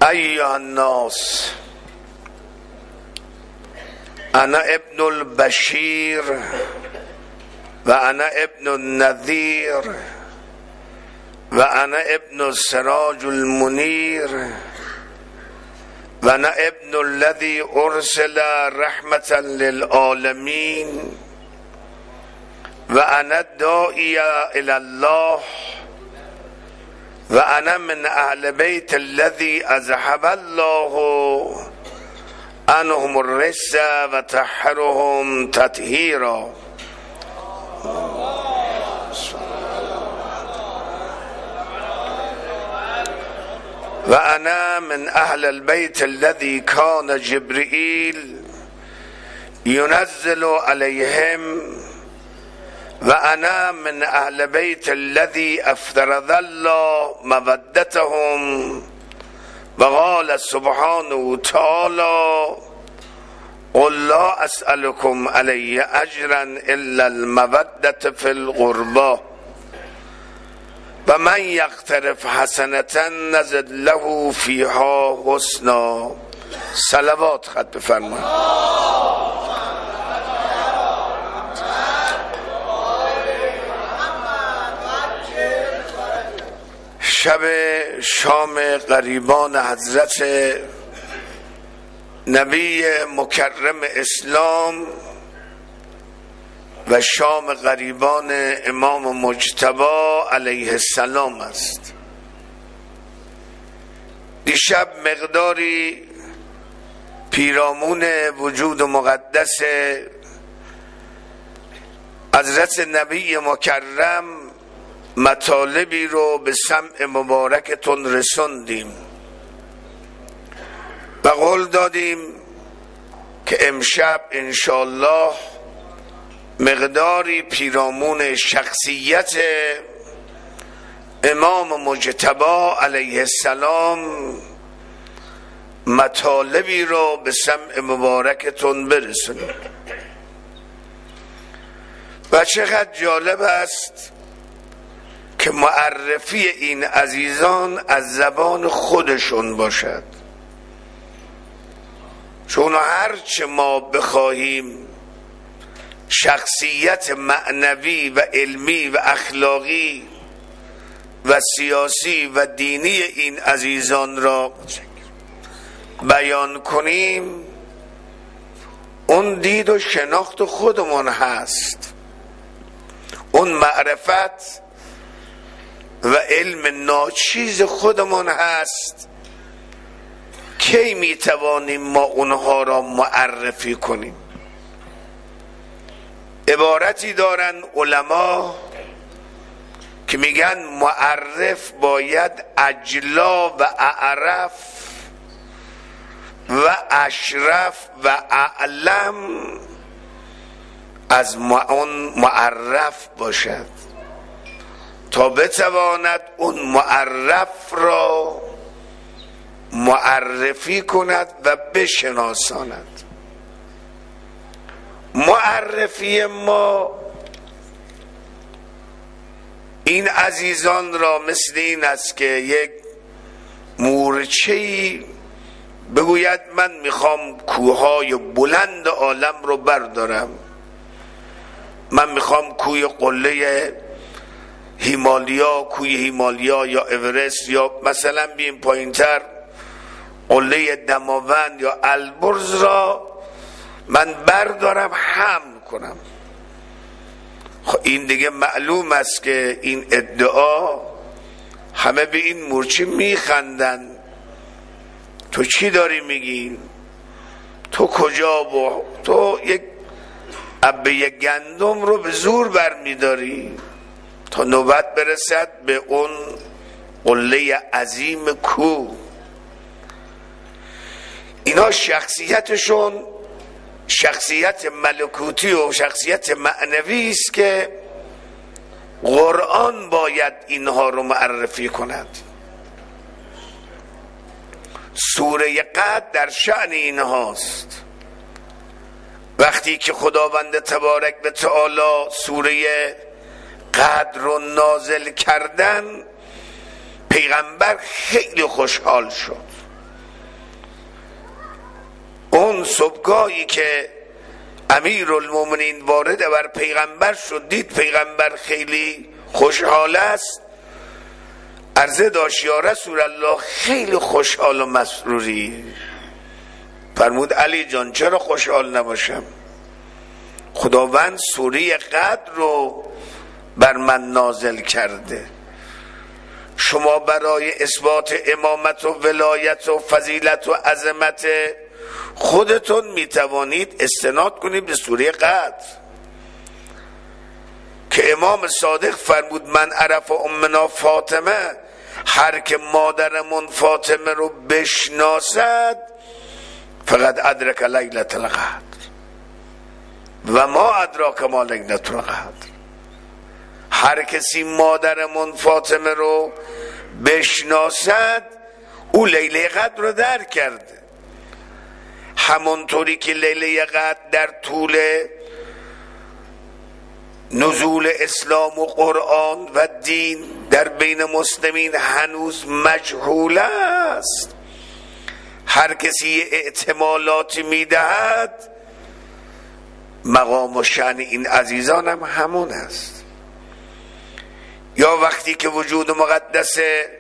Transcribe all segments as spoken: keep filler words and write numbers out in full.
ایها الناس انا ابن البشیر و انا ابن النذیر و انا ابن السراج المنیر و انا ابن الذي ارسل رحمة للعالمین و انا داعی الی الله و انا من اهل بیت الذی اذهب الله عنهم الرجس و طهرهم تطهیرا. و انا من اهل البیت الذی کان جبرئیل ینزل علیهم و انا من اهل بیت الذی افترض الله مودتهم و قال سبحانه تعالی قل لا اسألكم علی اجرا الا المودة فی القربى و من یقترف حسنة نزد له فیها حسنا. صلوات خط بفرمایید. شب شام قریبان حضرت نبی مکرم اسلام و شام قریبان امام مجتبی علیه السلام است. دیشب مقداری پیرامون وجود مقدس حضرت نبی مکرم مطالبی رو به سمع مبارکتون رسوندیم و قول دادیم که امشب انشالله مقداری پیرامون شخصیت امام مجتبی علیه السلام مطالبی رو به سمع مبارکتون برسونیم. و چقدر جالب است که معرفی این عزیزان از زبان خودشون باشد، چون هرچه ما بخواهیم شخصیت معنوی و علمی و اخلاقی و سیاسی و دینی این عزیزان را بیان کنیم، اون دید و شناخت خودمون هست، اون معرفت و علم ناچیز خودمون هست. کی میتوانیم ما اونها را معرفی کنیم؟ عبارتی دارن علما که میگن معرف باید اجلا و اعرف و اشرف و اعلم از اون معرف باشد تا بتواند اون معرف را معرفی کند و بشناساند. معرفی ما این عزیزان را مثل این است که یک مورچه‌ای بگوید من میخوام کوههای بلند عالم رو بردارم، من میخوام کوه قله هیمالیا، کوه هیمالیا یا اورست یا مثلا بیم پایینتر قله دماوند یا البرز را من بردارم حمل کنم. خب این دیگه معلوم است که این ادعا همه به این مورچه میخندن. تو چی داری میگی؟ تو کجا با تو یک عبه گندم رو به زور برمیداری تا نوبت برسد به اون قله عظیم کوه. اینا شخصیتشون شخصیت ملکوتی و شخصیت معنوی است که قرآن باید اینها رو معرفی کند. سوره قدر در شأن اینهاست. وقتی که خداوند تبارک و تعالی سوره قدر رو نازل کردن، پیغمبر خیلی خوشحال شد. اون صبحگاهی که امیرالمومنین وارد بر پیغمبر شد، دید پیغمبر خیلی خوشحال است، عرضه داشت یا رسول الله خیلی خوشحال و مسروری. فرمود علی جان چرا خوشحال نباشم؟ خداوند سوره قدر رو بر من نازل کرده. شما برای اثبات امامت و ولایت و فضیلت و عظمت خودتون میتوانید استناد کنید به سوره قدر که امام صادق فرمود من عرف امنا فاطمه، هر که مادرمون فاطمه رو بشناسد فقط ادرک لیلة القدر و ما ادراک ما لیلة القدر. هر کسی مادرمون فاطمه رو بشناسد او لیله قدر رو درک کرده. همونطوری که لیله قدر در طول نزول اسلام و قرآن و دین در بین مسلمین هنوز مجهول است، هر کسی احتمالاتی میدهد، مقام و شأن این عزیزان هم همون است. یا وقتی که وجود مقدس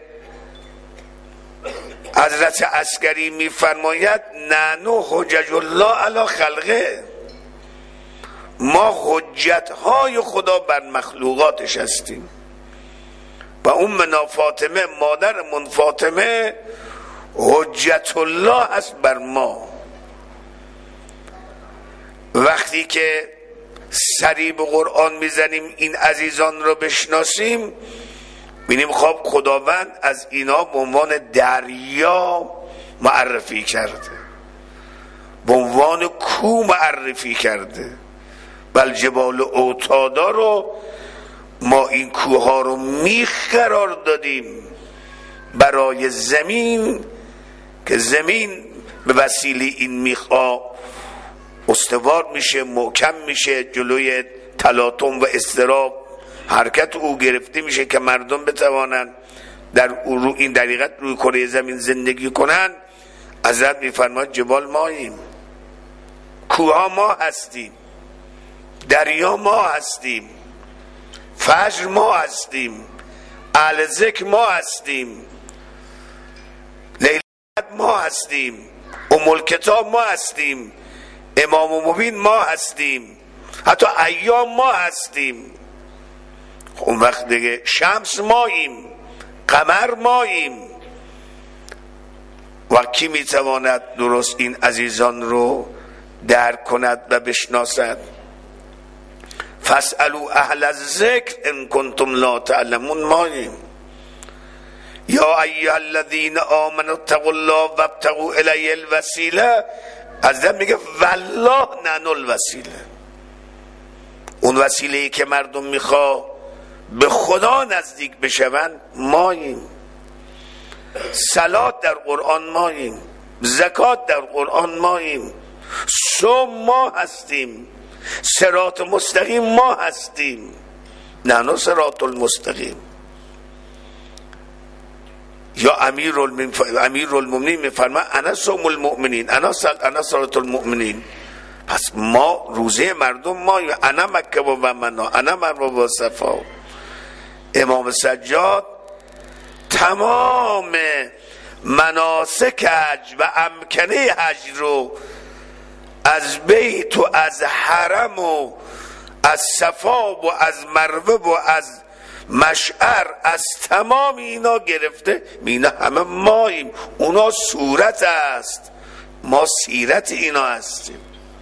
حضرت عسکری میفرماید نحنو حجج الله علی خلقه، ما حجتهای خدا بر مخلوقاتش هستیم و امنا فاطمه مادرمون فاطمه حجت الله هست بر ما. وقتی که سری به قرآن میزنیم این عزیزان رو بشناسیم، بینیم خب خداوند از اینا به عنوان دریا معرفی کرده، به عنوان کو معرفی کرده. بل جبال اوتادا رو ما این کوها رو میخ قرار دادیم برای زمین که زمین به وسیله این میخا استوار میشه، محکم میشه، جلوی تلاطم و اضطراب حرکت او گرفته میشه که مردم بتوانند در رو این دقیقت روی کره زمین زندگی کنن. حضرت میفرماید جبال ماییم، کوها ما هستیم، دریا ما هستیم، فجر ما هستیم، اهل ذکر ما هستیم، لیلت ما هستیم، ام الکتاب ما هستیم، امام مبین ما هستیم، حتی ایام ما هستیم. اون وقت دیگه شمس ماییم، قمر ماییم. و کی میتواند درست این عزیزان رو درک کند و بشناسد؟ فاسألوا اهل الذکر ان کنتم لا تعلمون ماییم. یا ایها الذین آمنوا اتقوا الله وابتغوا الیه الوسیله. حضرت میگه والله نحن الوسیله. اون وسیله‌ای که مردم میخوا به خدا نزدیک بشوند ماییم. صلات در قرآن ماییم، زکات در قرآن ماییم، صوم ما هستیم، صراط مستقیم ما هستیم، نه صراط المستقیم. یا امیرالمومنین میفرماید انا صوم المؤمنین، انا انا صراط المؤمنین. پس ما روزه مردم ماییم، انا مکه و منا، انا مروه و صفا. امام سجاد تمام مناسک حج و امکنه حج رو از بیت و از حرم و از صفا و از مروه و از مشعر، از تمام اینا گرفته. اینا همه ماییم، اونا صورت است، ما سیرت اینا هستیم.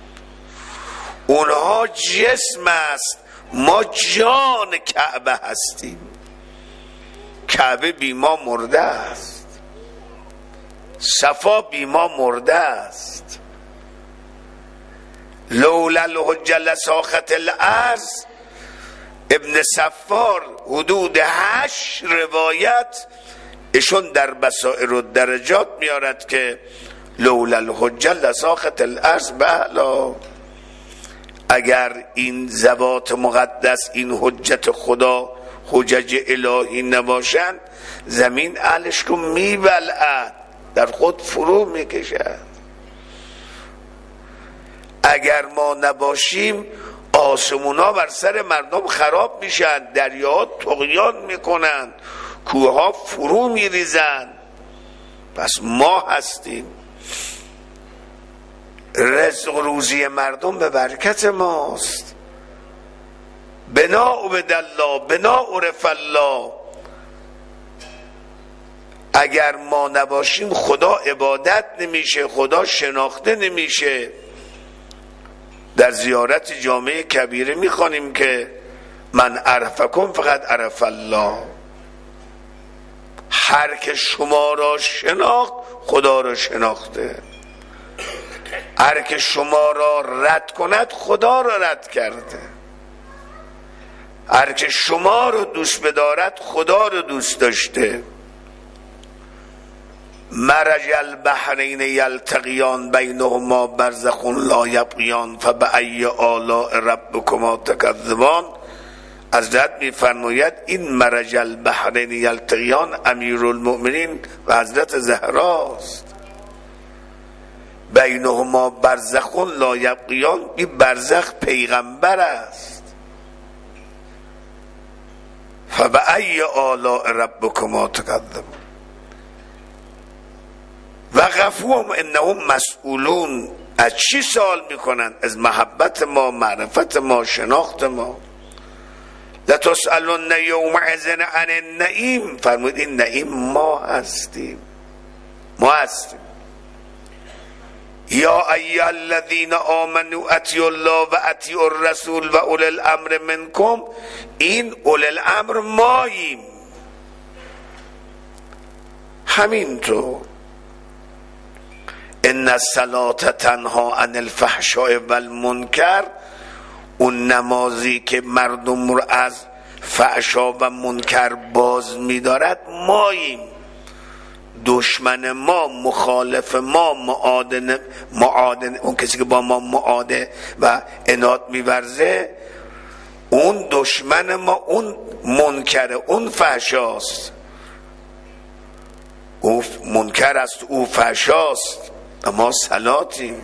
اونها جسم است، ما جان کعبه هستیم. کعبه بی ما مرده است، صفا بی ما مرده است. لولا الحجة لساخت الارض. ابن صفار حدود هشت روایت ایشون در بصائر و درجات میارد که لولا الحجة لساخت الارض. بلا اگر این ذوات مقدس، این حجت خدا، حجج الهی نباشند، زمین اهلش رو میبلعد، در خود فرو میکشد. اگر ما نباشیم آسمونا بر سر مردم خراب میشن، دریاها طغیان میکنن، کوهها فرو میریزن. پس ما هستیم. رزق و روزی مردم به برکت ماست. بنا بدالله بنا عرف الله. اگر ما نباشیم خدا عبادت نمیشه، خدا شناخته نمیشه. در زیارت جامع کبیره میخوانیم که من عرفکم فقط عرف الله. هر که شما را شناخت خدا را شناخته، هر که شما را رد کند خدا را رد کرده، هر که شما را دوست بدارد خدا را دوست داشته. مرج البحرین یلتقیان بینهما برزخ لا یبغیان فبأی آلاء ربکما تکذبان. حضرت میفرماید این مرج البحرین یلتقیان امیرالمؤمنین و حضرت زهراست. بینهما برزخ لا یبغیان، این برزخ پیغمبر است. فبأی آلاء ربکما تکذبان. وقفوهم انهم مسئولون. از چی سوال میکنن؟ از محبت ما، معرفت ما، شناخت ما. لتسألن یومئذ عن النعیم. فرمود این نعیم ما هستیم، ما هستیم. یا ایها الذین آمنوا اطیعوا الله و اطیعوا الرسول و اولی الامر منکم. این اولی الامر ماییم. همینطور ان الصلاة تنها عن الفحشاء والمنکر. اون نمازی که مردم رو از فحشا و منکر باز می‌دارد ماییم. دشمن ما، مخالف ما، معادن معادن اون کسی که با ما معاده و عناد می‌ورزه، اون دشمن ما، اون منکر، اون فحشاست. او منکر است، او فحشاست. اما صلاتیم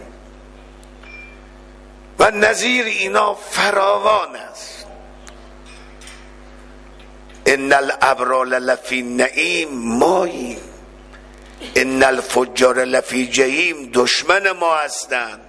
و نظیر اینا فراوان است. ان الابرار لفی نعیم ماییم، ان الفجار لفی جحیم دشمن ما هستند.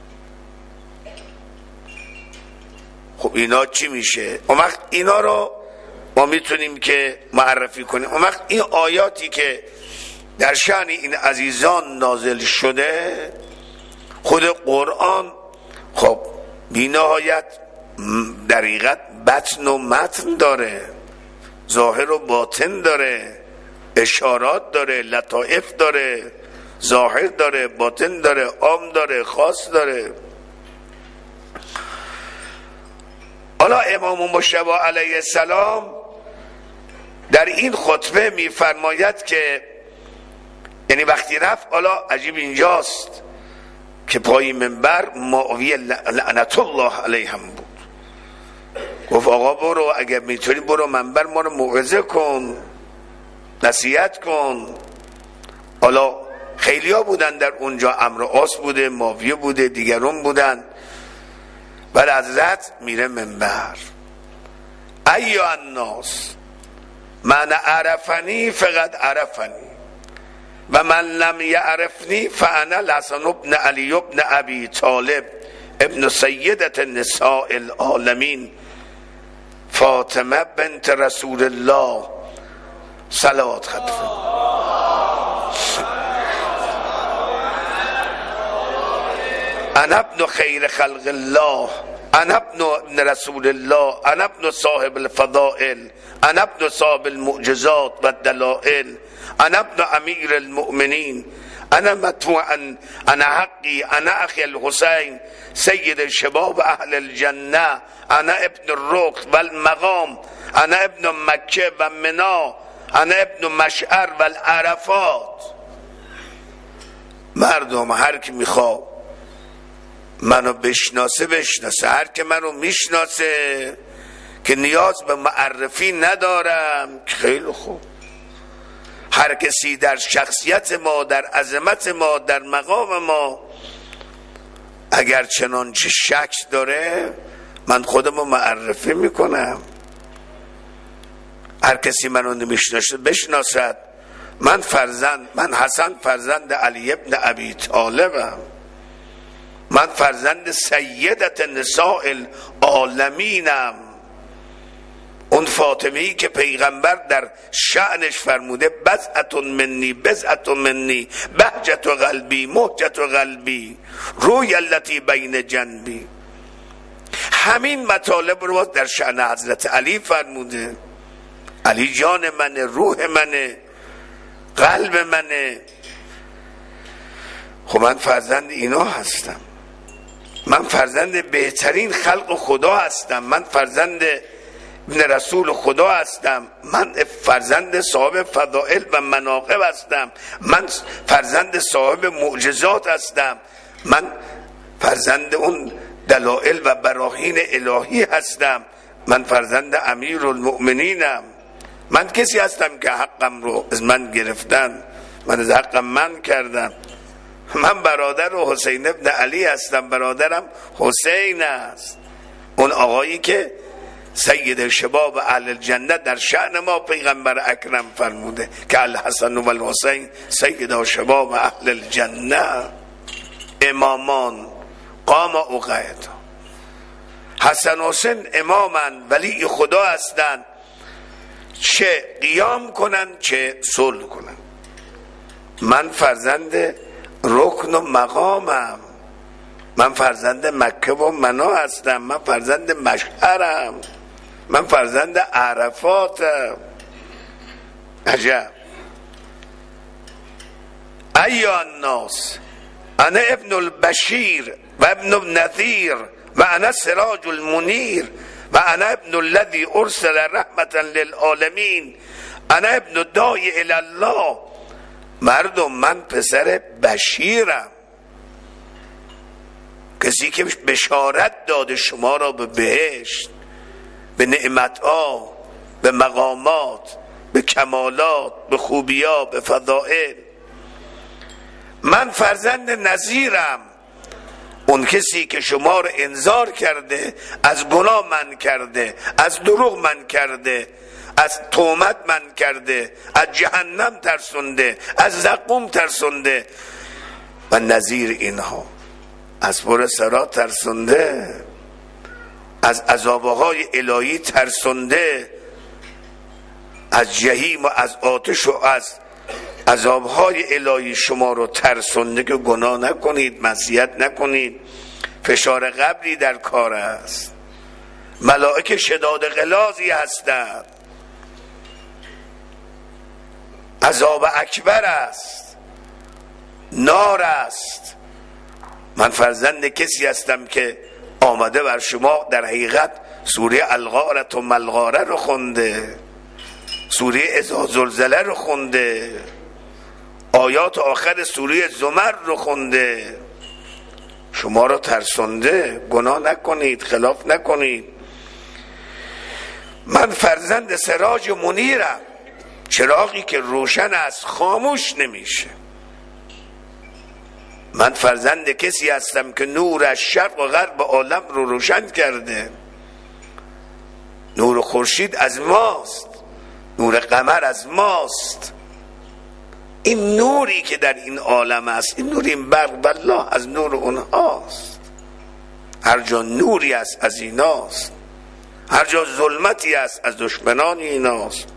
خب اینا چی میشه؟ اون وقت اینا رو ما میتونیم که معرفی کنیم. اون وقت این آیاتی که در شأن این عزیزان نازل شده، خود قرآن خب بی نهایت دقیقت بطن و متن داره، ظاهر و باطن داره، اشارات داره، لطائف داره، ظاهر داره، باطن داره، عام داره، خاص داره. حالا امام مجتبی علیه السلام در این خطبه میفرماید که یعنی وقتی رفت، حالا عجیب اینجاست که پای منبر معاویه لعنت الله علیه هم بود. گفت آقا برو، اگر میتونی برو منبر ما رو موعظه کن، نصیحت کن. حالا خیلی ها بودن در اونجا، عمرو عاص بوده، معاویه بوده، دیگرون بودن. بعد حضرت میره منبر، ایها الناس من عرفنی فقط عرفنی و من لم یعرفنی فانا الحسن ابن علی ابن ابی طالب ابن سیدت نساء العالمین فاطمه بنت رسول الله صلوات خطفه. انا ابن خیر خلق الله، انا ابن ابن رسول الله، انا ابن صاحب الفضائل، انا ابن صاحب المعجزات و الدلائل، انا ابن امیر المؤمنین، انا متوعا، انا حقی، انا اخی الحسین سید شباب اهل الجنه، انا ابن الرکن و المقام، انا ابن مکه و منا، انا ابن مشعر و العرفات. مردم هر کی میخواد منو بشناسه بشناسه، هر که منو میشناسه که نیاز به معرفی ندارم که خیلی خوب. هر کسی در شخصیت ما، در عظمت ما، در مقام ما اگر چنانچه شک داره من خودم رو معرفی میکنم، هر کسی منو نمیشناسه بشناسد. من فرزند من حسن فرزند علی ابن ابی طالبم، من فرزند سیدت نساء العالمینم، اون فاطمه‌ای که پیغمبر در شأنش فرموده بضعة منی بضعة منی بهجت قلبی مهجت قلبی روی التي بین جنبی. همین مطالب رو در شأن حضرت علی فرموده. علی جان منه، روح منه، قلب منه. خب من فرزند اینا هستم، من فرزند بهترین خلق خدا هستم، من فرزند ابن رسول خدا هستم، من فرزند صاحب فضائل و مناقب هستم، من فرزند صاحب معجزات هستم، من فرزند اون دلائل و براهین الهی هستم، من فرزند امیر المؤمنینم. من کسی هستم که حقم رو از من گرفتن، من از حقم من کردم. من برادر حسین ابن علی هستم، برادرم حسین است، اون آقایی که سید شباب اهل الجنه در شأن ما پیغمبر اکرم فرموده که الحسن و الحسین سید شباب اهل الجنه امامان قام اوقات. حسن و حسین امامن، ولی خدا هستند، چه قیام کنن چه صلح کنن. من فرزند رکن و مقامم، من فرزند مکه و منا هستم، من فرزند مشعرم، من فرزند عرفاتم. عجب. ایها الناس انا ابن البشیر و ابن النذیر و انا سراج المنیر و انا ابن الذي ارسل رحمتا للعالمین انا ابن الداعی الی الله. مردم من پسر بشیرم، کسی که بشارت داده شما را به بهشت، به نعمتها، به مقامات، به کمالات، به خوبی‌ها، به فضائل. من فرزند نذیرم، اون کسی که شما را انذار کرده، از گناه من کرده، از دروغ من کرده، از تهمت من کرده، از جهنم ترسونده، از زقوم ترسونده. و نذیر اینها از پر صراط ترسونده، از عذابهای الهی ترسونده، از جهیم و از آتش و از عذابهای الهی شما رو ترسونده که گناه نکنید، معصیت نکنید. فشار قبری در کار است، ملائکه شداد غلاظی هستند، عذاب اکبر است، نار است. من فرزند کسی هستم که آمده بر شما در حقیقت سوره الغارة و ملغاره رو خونده، سوره اذا زلزله رو خونده، آیات آخر سوره زمر رو خونده، شما رو ترسونده گناه نکنید، خلاف نکنید. من فرزند سراج منیرم، چراغی که روشن است خاموش نمیشه. من فرزند کسی هستم که نور از شرق و غرب عالم رو روشن کرده. نور خورشید از ماست، نور قمر از ماست. این نوری که در این عالم است، این نور، این برق والله از نور اونهاست. هر جا نوری است از ایناست، هر جا ظلمتی است از دشمنان ایناست.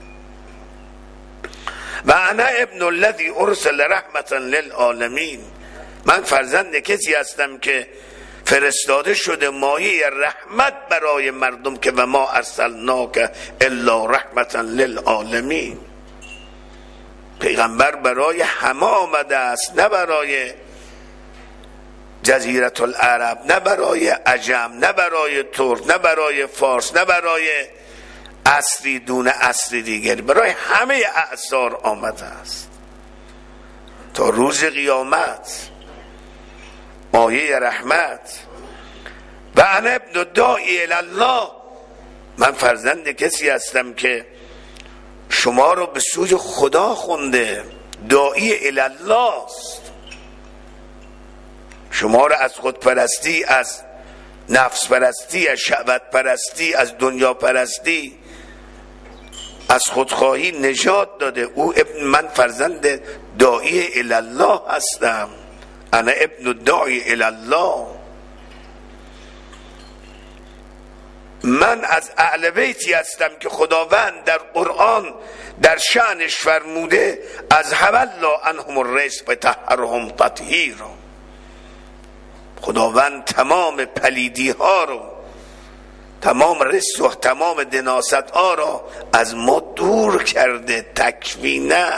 و انا ابن الذي ارسل رحمتا للعالمین، من فرزند کسی هستم که فرستاده شده مایه رحمت برای مردم که و ما ارسلناک الا رحمتا للعالمین. پیغمبر برای همه آمده است، نه برای جزیره العرب، نه برای عجم، نه برای ترک، نه برای فارس، نه برای عصری دون عصری دیگری، برای همه اعصار آمده است تا روز قیامت. مایه رحمت. و انا ابن الداعی الی الله، من فرزند کسی هستم که شما رو به سوی خدا خونده. داعی الی الله است، شما را از خودپرستی، از نفس پرستی، از شهوت پرستی، از دنیا پرستی، از خودخواهی نجات داده. او ابن من فرزند داعی الله هستم، انا ابن داعی الله. من از اهل بیتی هستم که خداوند در قرآن در شأنش فرموده از الله عنهم الرزق بطهرهم تطهیرا. خداوند تمام پلیدی ها رو، تمام رزق و تمام دناست ها را از ما دور کرده، تکوینا،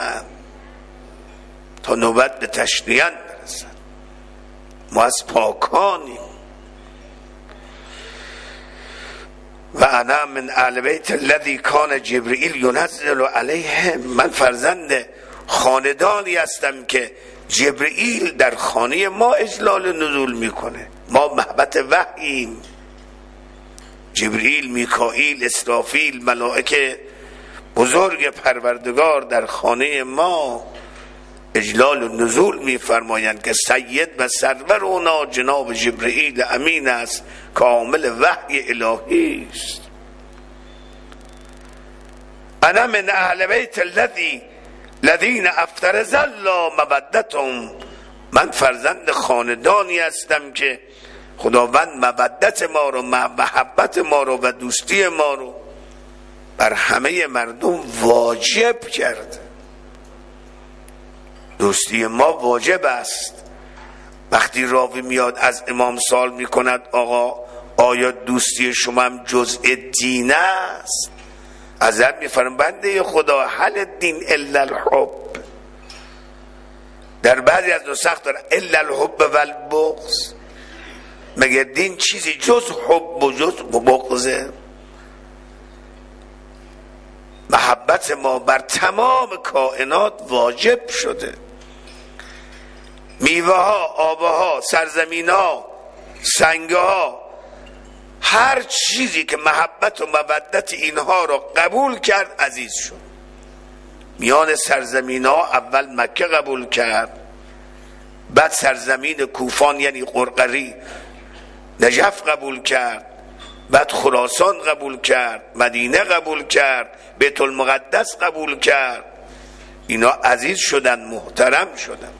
تا نوبت به تشریعاً برسد. ما از پاکانیم. و انا من اهل بیت الذی کان جبرئیل ینزل علیه. من فرزند خاندانی هستم که جبرئیل در خانه ما اجلال نزول میکنه. ما محبت وحییم. جبرئیل، میکائیل، اسرافیل، ملائکه بزرگ پروردگار در خانه ما اجلال و نزول میفرمایند که سید و سرور اونا جناب جبرئیل امین است، کامل وحی الهی است. انا من اهل بیت الذی الذین افترض الله مودتهم. من فرزند خاندانی هستم که خداوند مودت ما رو، محبت ما رو و دوستی ما رو بر همه مردم واجب کرد. دوستی ما واجب است. وقتی راوی میاد از امام سوال میکند آقا آیا دوستی شما هم جزء دین است؟ ازت میفرم بنده خدا هل دین الا الحب. در بعضی از نسخ داره الا الحب و البغض. مگر دین چیزی جز حب و جز بغضه؟ محبت ما بر تمام کائنات واجب شده. میوه ها، آبه ها، سرزمین ها، سنگ ها، هر چیزی که محبت و مودت اینها را قبول کرد عزیز شد. میان سرزمین ها اول مکه قبول کرد، بعد سرزمین کوفان یعنی قرقری، نجف قبول کرد، بعد خراسان قبول کرد، مدینه قبول کرد، بیت المقدس قبول کرد. اینا عزیز شدن، محترم شدن.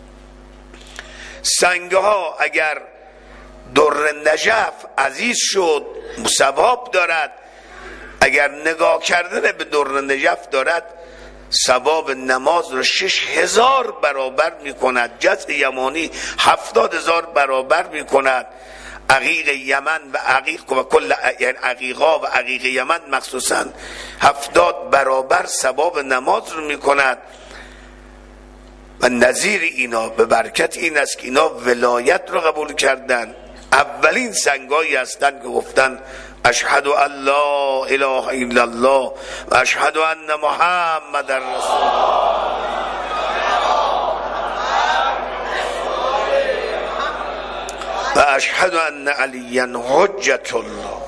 سنگ ها اگر در نجف عزیز شد ثواب دارد، اگر نگاه کردن به در نجف دارد ثواب نماز رو شش هزار برابر می کند. جزء یمانی هفتاد هزار برابر می کند. عقیق یمن و عقیق و کل یعنی عقیقا و عقیق یمن مخصوصا هفتاد برابر ثواب نماز رو می کند. و نظیر اینا به برکت این است که اینا ولایت رو قبول کردن. اولین سنگایی هستن که گفتن اشهد ان لا اله الا الله و اشهد ان محمد رسول الله و اشهد ان علی حجت الله.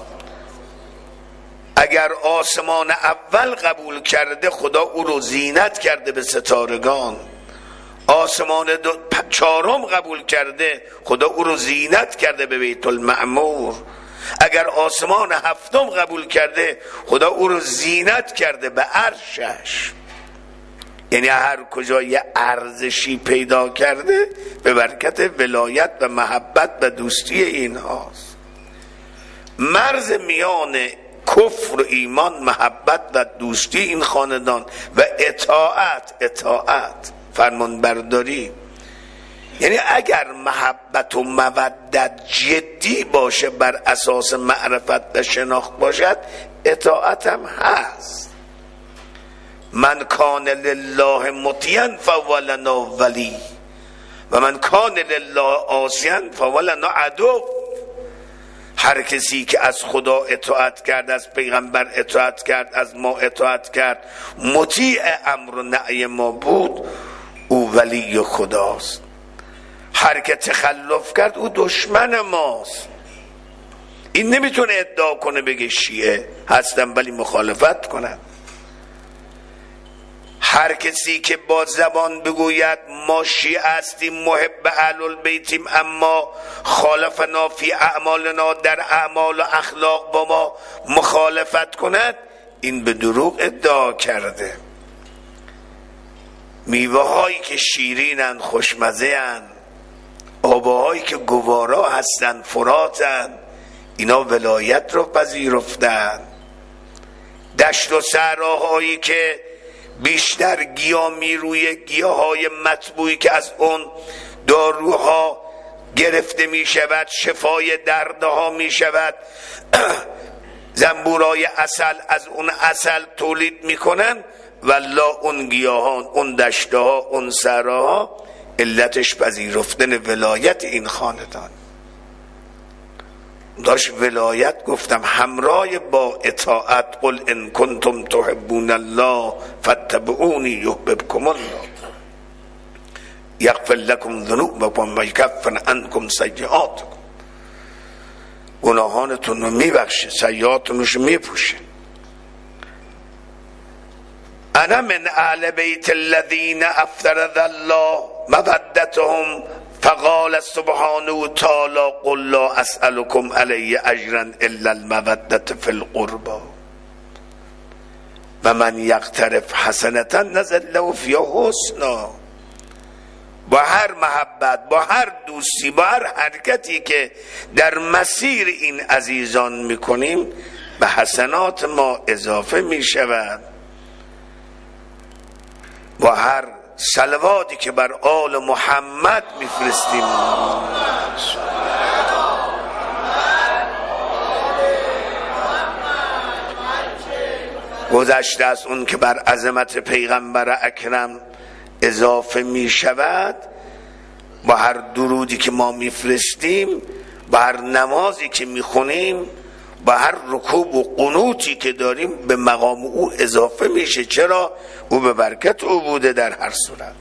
اگر آسمان اول قبول کرده خدا او رو زینت کرده به ستارگان. آسمان چهارم قبول کرده خدا او رو زینت کرده به بیت المعمور. اگر آسمان هفتم قبول کرده خدا او رو زینت کرده به عرشش. یعنی هر کجا یه ارزشی پیدا کرده به برکت ولایت و محبت و دوستی اینهاست. مرز میان کفر و ایمان محبت و دوستی این خاندان و اطاعت اطاعت فرمان برداری. یعنی اگر محبت و مودت جدی باشه بر اساس معرفت و شناخت باشد اطاعت هم هست. من کان لله مطیعا فهو لنا ولی و من کان لله عاصیا فهو لنا عدو. هر کسی که از خدا اطاعت کرد، از پیغمبر اطاعت کرد، از ما اطاعت کرد، مطیع امر و نهی ما بود، او ولی خداست. هر که تخلف کرد او دشمن ماست. این نمیتونه ادعا کنه بگه شیعه هستم ولی مخالفت کنن. هر کسی که با زبان بگوید ما شیعه هستیم محب اهل البیتیم اما خالفنا فی اعمالنا در اعمال و اخلاق با ما مخالفت کند، این به دروغ ادعا کرده. میوه هایی که شیرینن خوشمزه هن، آبهایی که گوارا هستن فراتن، اینا ولایت رو پذیرفتن. دشت و صحراهایی که بیشتر گیاه میروی گیاهای مطبوعی که از اون داروها گرفته می شود، شفای دردها می شود، زنبورای عسل از اون عسل تولید می کنن، والله اون گیاهان، اون دشتها، اون صحراها علتش پذیرفتن ولایت این خاندان. داشت ولایت گفتم همراه با اطاعت، قل ان کنتم تحبون الله فاتبعونی یحببکم الله یغفر لکم ذنوبکم و یکفر عنکم سیئاتکم. گناهانتون رو میبخشه، سیئاتون رو میپوشه. انا من اهل بیت الذین افترض الله مودتهم فقال سبحانه تعالی قل لا اسألكم علیه اجرا الا المودة فی القربى و من یقترف حسنة نزل له فیها حسنا. با هر محبت، با هر دوستی، با هر حرکتی که در مسیر این عزیزان میکنیم به حسنات ما اضافه میشود. با هر صلواتی که بر آل محمد میفرستیم گذشته از اون که بر عظمت پیغمبر اکرم اضافه می شود، با هر درودی که ما میفرستیم، با هر نمازی که میخونیم، با هر رکوع و قنوتی که داریم به مقام او اضافه میشه. چرا؟ او به برکت او بوده در هر صورت.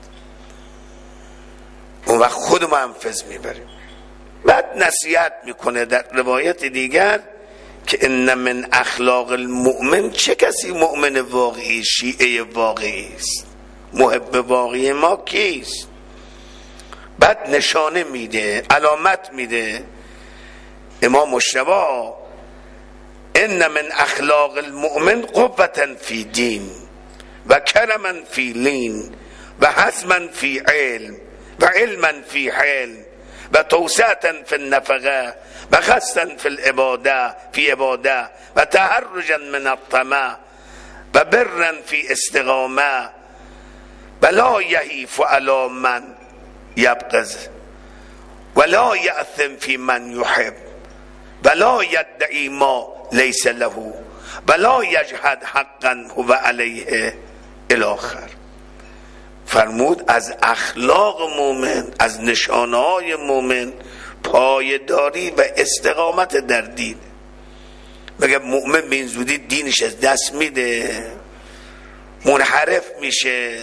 اون وقت خود منفذ میبریم. بعد نصیحت میکنه در روایت دیگر که ان من اخلاق المؤمن، چه کسی مؤمن واقعی، شیعه واقعی است، محب واقعی ما کیست؟ بعد نشانه میده، علامت میده. امام مجتبی ان من اخلاق المؤمن قوة فی دین و کرما فی لین و حزما فی علم و علما فی حلم و توسعة فی النفقه و خصا فی العباده فی عباده و تحرجا من الطمع و برا فی استقامه و لا یحیف علی من یبغض و لا یأثم فی من یحب و لا یدعی ما لیس له و لا یجحد حقا هو علیه الاخر. فرمود از اخلاق مومن، از نشانه‌های مومن پایداری و استقامت در دین. مگه مومن به این زودی دینش از دست میده؟ منحرف میشه؟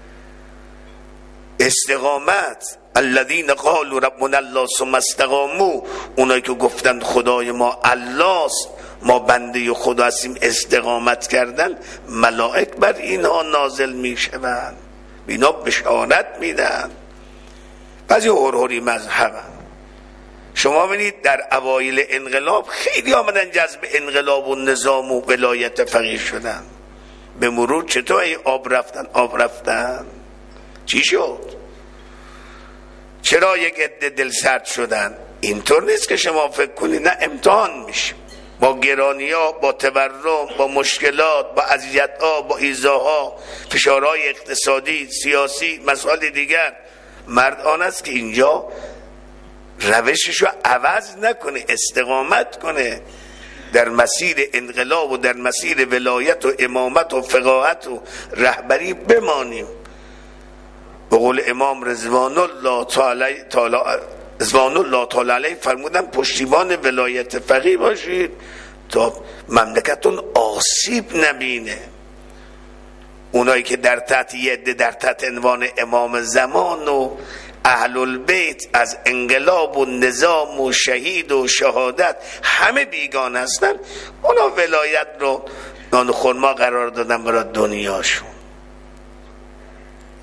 استقامت، الذین قالوا ربنا الله ثم استقاموا، اونایی که گفتند خدای ما الله است، ما بنده خدا هستیم، استقامت کردن، ملائک بر اینها نازل میشوند، اینا بشارت میدن. بعضی هرهری مذهبن. شما ببینید در اوایل انقلاب خیلی آمدن جذب انقلاب و نظام و ولایت فقیه شدن. به مرور چطور ای آب رفتن آب رفتن چی شد؟ چرا یک عده دل سرد شدن؟ اینطور نیست که شما فکر کنید، نه، امتحان میشیم با گرانی ها، با تورم، با مشکلات، با اذیت ها، با ایذاها، فشارهای اقتصادی، سیاسی، مسائل دیگر. مرد آن است که اینجا روشش رو عوض نکنه، استقامت کنه، در مسیر انقلاب و در مسیر ولایت و امامت و فقاهت و رهبری بمانیم. به قول امام رضوان الله تعالی رضوان الله تعالی علیه فرمودن پشتیبان ولایت فقیه باشید تا مملکتون آسیب نبینه. اونایی که در تحت یده در تحت عنوان امام زمان و اهل البیت از انقلاب و نظام و شهید و شهادت همه بیگان هستن، اونا ولایت رو نان خرما قرار دادن برای دنیاشون.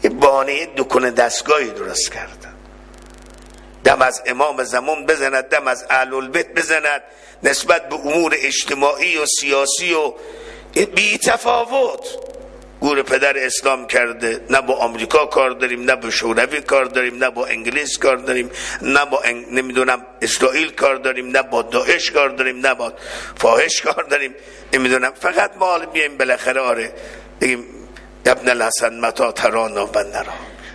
یه بانه دکون دستگاهی درست کردن، دم از امام زمان بزند، دم از اهل البیت بزند، نسبت به امور اجتماعی و سیاسی و بی تفاوت گور پدر اسلام کرده. نه با آمریکا کار داریم، نه با شوروی کار داریم، نه با انگلیس کار داریم، نه با انگ... نمیدونم اسرائیل کار داریم، نه با داعش کار داریم، نه با فاحش کار داریم، نمیدونم. فقط ما حالا بیایم بالاخره آره بگیم ابن الحسن متا ترانا و نرا.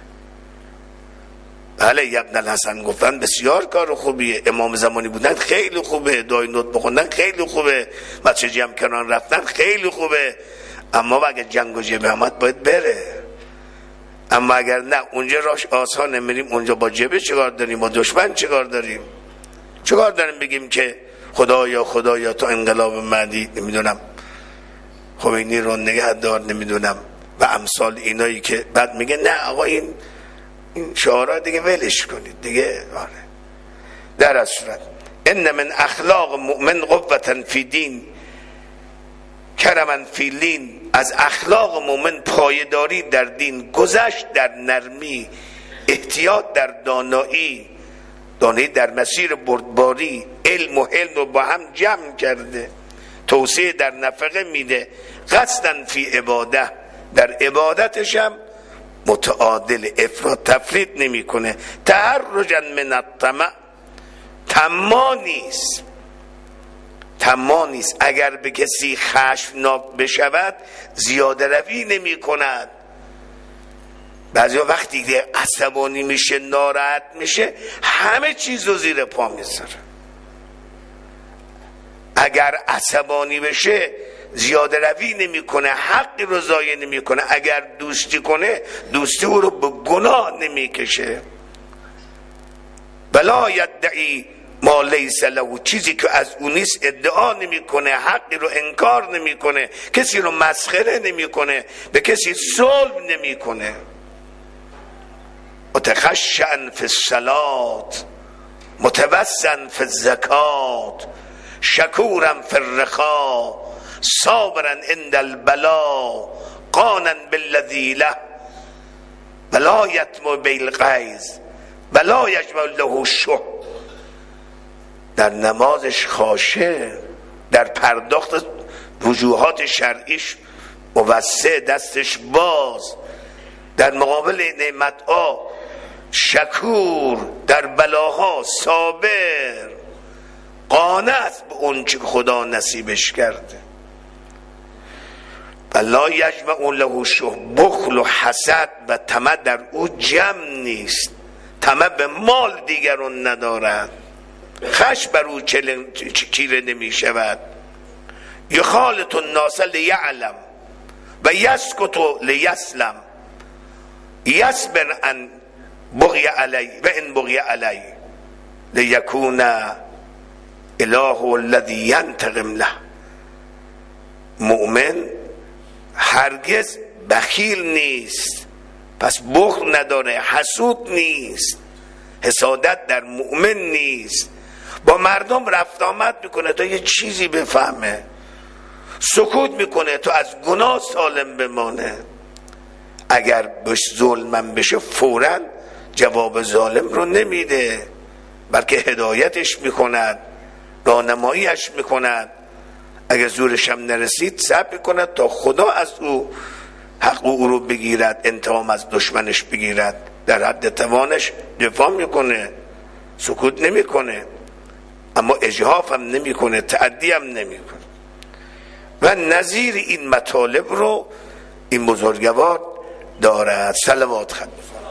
بله ابن الحسن گفتن بسیار کار خوبیه، امام زمانی بودن خیلی خوبه، دعای نوت بخوندن خیلی خوبه، بچه جمع کنان رفتن خیلی خوبه، اما اگر جنگ و جبه آمد باید بره. اما اگر نه اونجا راش آسانه میریم، اونجا با جبه چیکار داریم، با دشمن چیکار داریم، چیکار داریم بگیم که خدایا خدایا تو انقلاب مهدی نمیدونم خمینی رو نگه دار نمیدونم و امثال اینایی که بعد میگه نه آقا این این شعارها دیگه ولش کنید دیگه. آره در صورت ان من اخلاق مؤمن قوة فی دین کرما فی لین، از اخلاق مؤمن پایداری در دین، گذشت در نرمی، احتیاط در دانایی، دانایی در مسیر بردباری، علم و حلم رو با هم جمع کرده، توسعه در نفقه میده، قصدن فی عباده، در عبادتش هم متعادل، افراط تفرید نمی کنه، تحرجا من الطمع، طماع نیست، طماع نیست، اگر به کسی خشمناک بشود زیاده روی نمی کند. بعضی وقتی که عصبانی میشه ناراحت میشه همه چیز رو زیر پا میذاره. اگر عصبانی بشه زیاده روی نمی کنه، حقی رو ضایع نمی کنه، اگر دوستی کنه دوستی او رو به گناه نمی کشه. ولا یدعی ما لیس له، چیزی که از اون نیست ادعا نمی کنه، حقی رو انکار نمی کنه، کسی رو مسخره نمی کنه، به کسی ظلم نمی کنه. متخشعا فی الصلات، متوسعا فی الزکات، شکورا فی الرخا، صابرا عند البلا، قانا بالذی له، ولا یطمع بالغیظ، ولا یجمع له الشح. در نمازش خاشع، در پرداخت وجوهات شرعیش موسع، دستش باز، در مقابل نعمت‌ها شکور، در بلاها صابر، قانع است به اون چه خدا نصیبش کرده. ولا یجمع له الشح، بخل و حسد و طمع در او جمع نیست، طمع به مال دیگران ندارد، خشم بر او چیره نمی شود. یخالط الناس لیعلم و یسکت لیسلم، یصبر ان بغی علی و ان بغی علی، لیکون اله الذی ینتقم له. مؤمن هرگز بخیل نیست، پس بخل نداره، حسود نیست، حسادت در مؤمن نیست، با مردم رفت آمد میکنه تا یه چیزی بفهمه، سکوت میکنه تا از گناه سالم بمانه. اگر بهش ظلمم بشه فوراً جواب ظالم رو نمیده، بلکه هدایتش میکند، راهنماییش میکند. اگر زورش هم نرسید صبر میکند تا خدا از او حق او رو بگیرد، انتقام از دشمنش بگیرد، در حد توانش دفاع میکنه، سکوت نمیکنه، اما اجحاف هم نمیکنه، تعدی هم نمیکنه. و نظیر این مطالب رو این بزرگوار دارد. صلوات خواهد.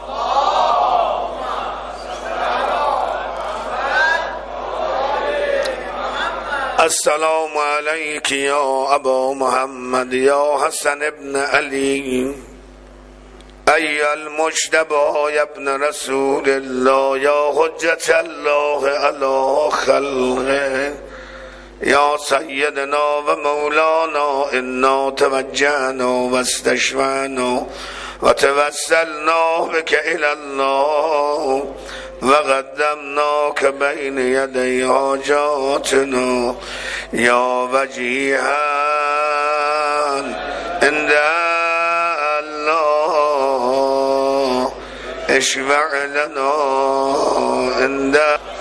السلام علیک یا ابا محمد یا حسن ابن علی، ای المجتبی ابن رسول الله، یا حجت الله علی خلقه، یا سیدنا و مولانا، انا توجهنا و استشفعنا و توسلنا بک الی الله و قدمناک بین یدی حاجاتنا، یا وجیها عند الله اشفع لنا عند